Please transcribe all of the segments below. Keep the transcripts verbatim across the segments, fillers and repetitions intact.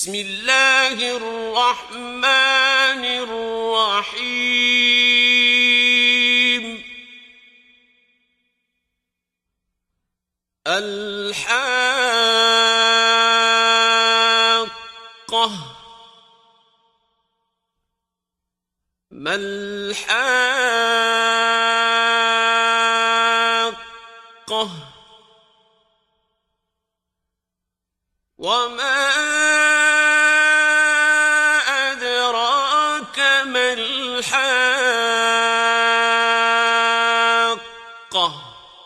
بسم الله الرحمن الرحيم الحاقة ما الحاقة وما أدراك ما الحاقة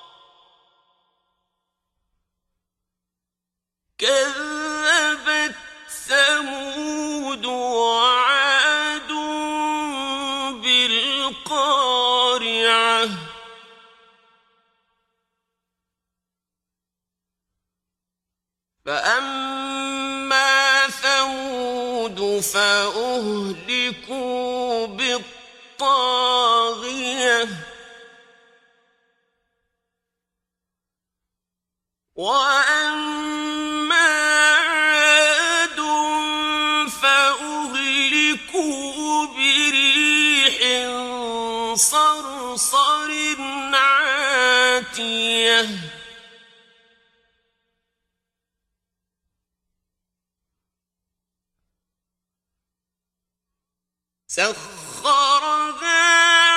كذبت ثمود وعاد بالقارعة فأما ثمود فأهلكوا بالطاغية وأما عاد فأهلكوا بريح صرصر عاتية سخرها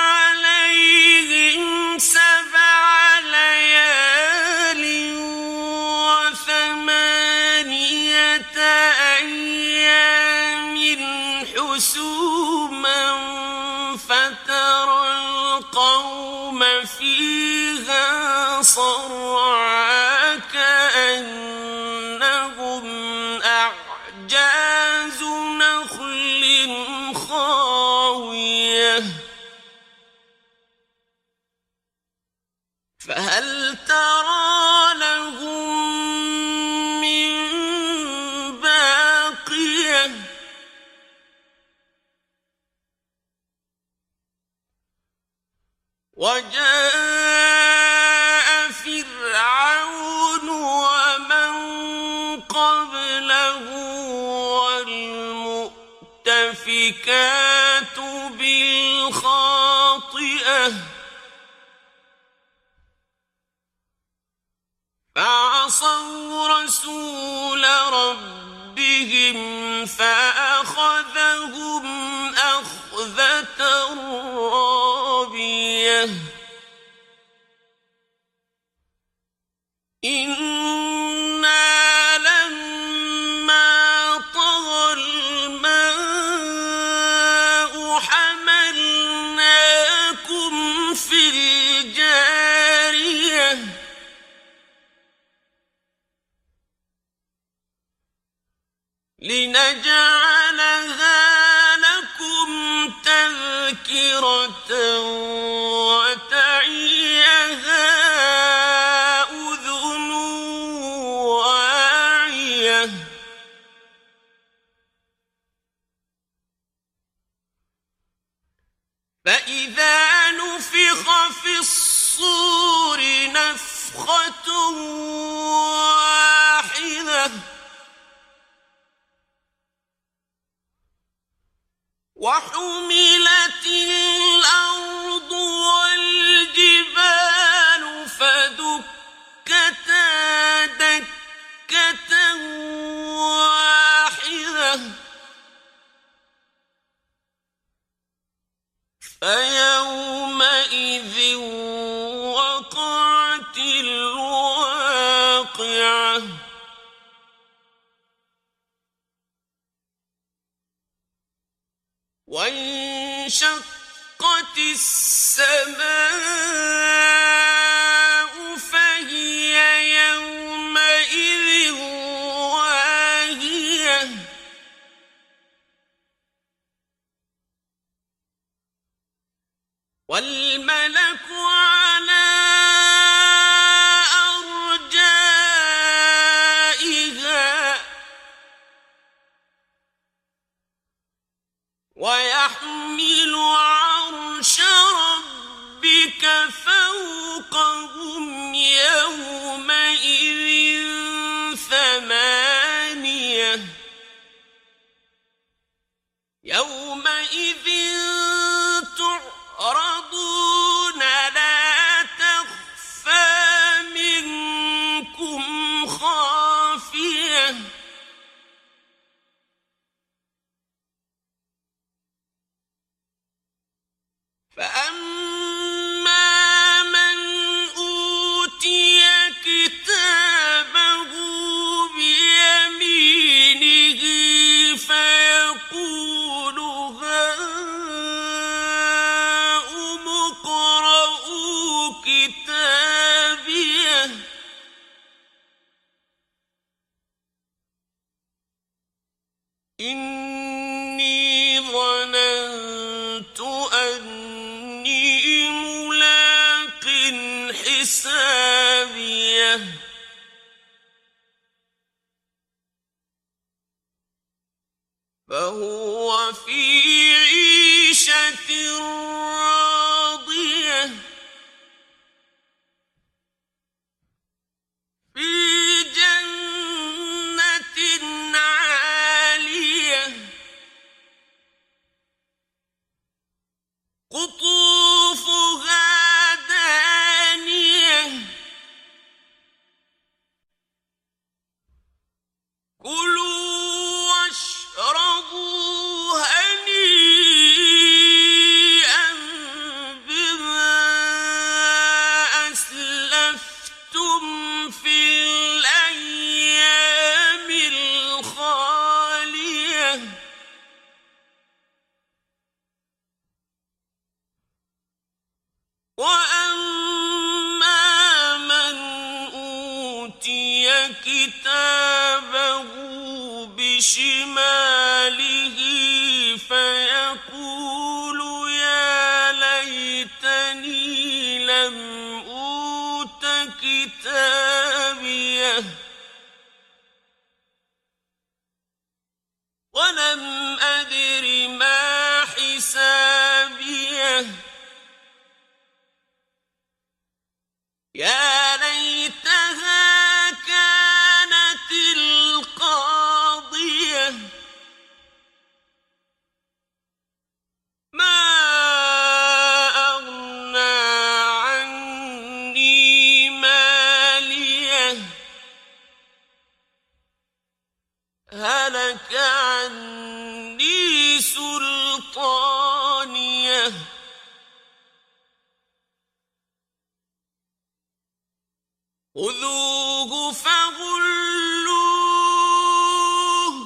عليهم سبع ليال وثمانية أيام حسوما فترى القوم فيها صرعى كأنهم أعجاز نخل خاوية فهل ترى لهم من باقية وجاء فرعون ومن قبله والمؤتفكات بالخاطئة فعصوا رسول ربهم فأخذهم أخذة رابية إنا لما طغى الماء حملناكم في الجارية لنجعلها لكم تذكرة وتعيها أذن واعية فإذا نفخ في الصور نفخة واحدة وحملت الأرض والجبال فدكتا دكة واحدة فيومئذ وقعت الواقعة وانشقت السماء فهي يومئذ واهية والملك على أرجائها ويحمل عرش يومئذ تعرضون لا تخفى منكم خافية فأما من أوتي كتابه بيمينه فيقول هاؤم اقرءوا كتابيه إني ظننت أني ملاق حسابيه فهو في عيشة راضية في جنة عالية قطوفها دانية كلوا واشربوا هنيئا بما أسلفتم في الأيام الخالية وأما من أوتي كتابه بشماله فيقول يا ليتني لم أوت كتابيه ولم أدر ما حسابيه يا ليتها كانت القاضية ما أغنى عني ماليه هلك عني سلطانيه خذوه فغلوه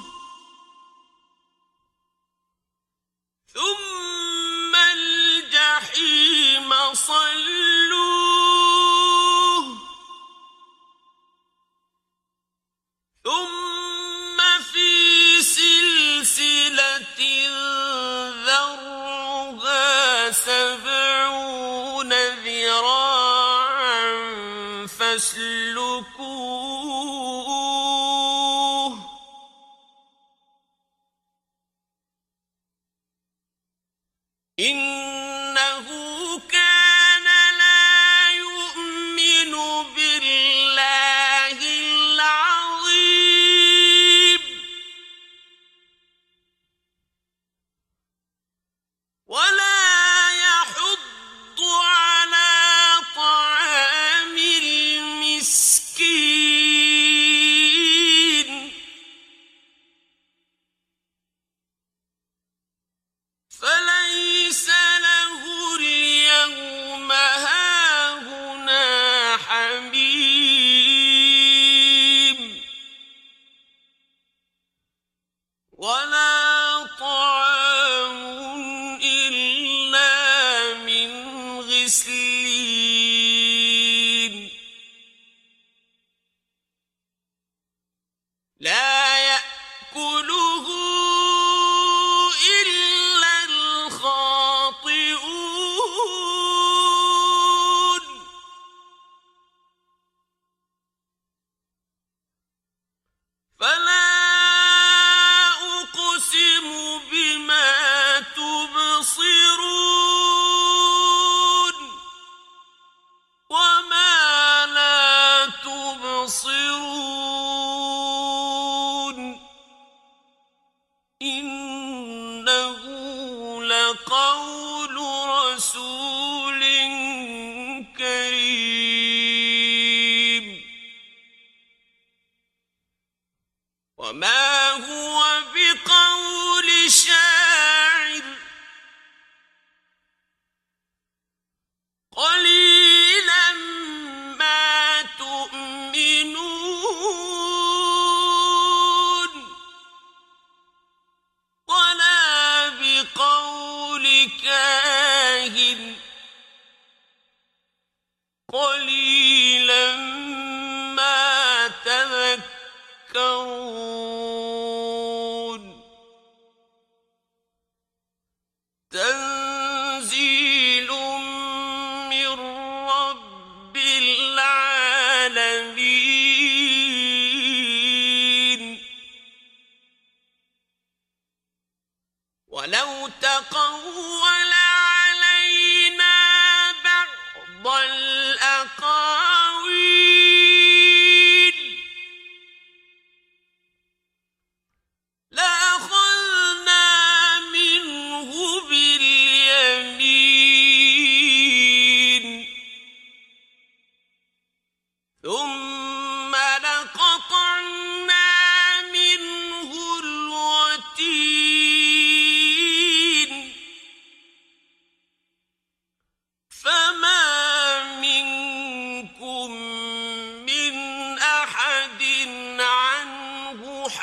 ثم الجحيم صلوه ثم في سلسلة ذرعها سبعون ذراعا فاسلكوه إنه كان لا يؤمن بالله العظيم ولا يحض على طعام المسكين فليس له اليوم هاهنا حميم ولا طعام إلا من غسلين لا يأكله إلا الخاطئون فلا أقسم بما تبصرون وما لا تبصرون رَسُولٍ كَرِيمٍ وَمَا هُوَ بِقَوْلِ شَاعِرٍ قَلِيلًا مَا تُؤْمِنُونَ وَلَا بِقَوْلِ كَاهِنٍ قَلِيلًا مَا تَذَكَّرُونَ تَنزِيلٌ مِّن رَّبِّ الْعَالَمِينَ وَلَوْ تَقَوَّلَ عَلَيْنَا بَعْضَ الْأَقَاوِيلِ لَأَخَذْنَا مِنْهُ بِالْيَمِينِ ثُمَّ لَقَطَعْنَا مِنْهُ الْوَتِينَ فَمَا مِنكُم مِّنْ أَحَدٍ عَنْهُ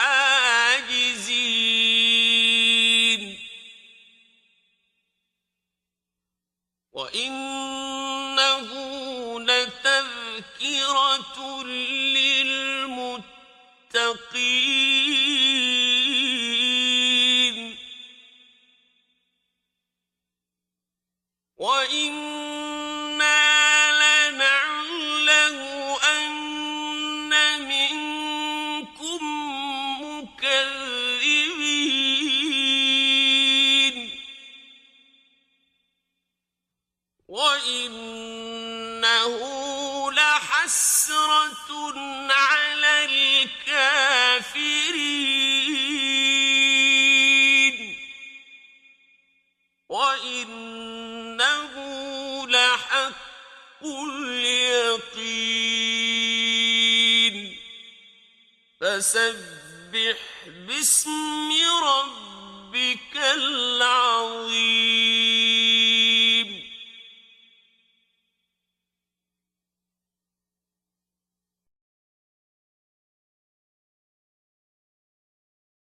حَاجِزِينَ وَإِنَّهُ لَتَذْكِرَةٌ لِّلْمُتَّقِينَ وَإِنَّا لَنَعْلَمُ أَنَّ مِنكُم مُّكَذِّبِينَ وَإِنَّهُ لَحَسْرَةٌ عَلَى الْكَافِرِينَ وَإِنَّهُ لَحَقُّ الْيَقِينِ فَسَبِّحْ بِاسْمِ رَبِّكَ الْعَظِيمِ